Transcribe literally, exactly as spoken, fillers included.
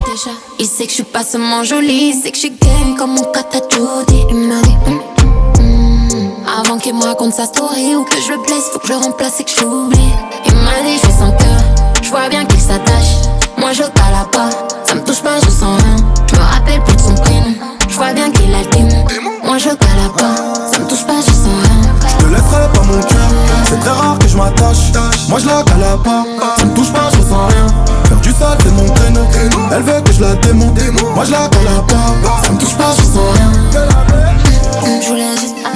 déjà. Il sait que je suis pas seulement jolie, il sait que je suis game comme mon kata Judy. Il m'a dit hum, hum, hum. Avant qu'il me raconte sa story ou que je le blesse, faut que je le remplace et que j'oublie. Il m'a dit je fais son cœur, je vois bien qu'il s'attache. Moi je cala pas, ça me touche pas, je sens rien. Je me rappelle plus de son prénom, je vois bien qu'il a le démon. Moi je cala pas, ça me touche pas, je sens rien. Je te laisserai pas mon cœur, c'est très rare que je m'attache. Moi je la cala pas, ça me touche pas, je sens rien. Faire du sale c'est mon créneau, elle veut que je la démonte. Moi je la cala pas, ça me touche pas, je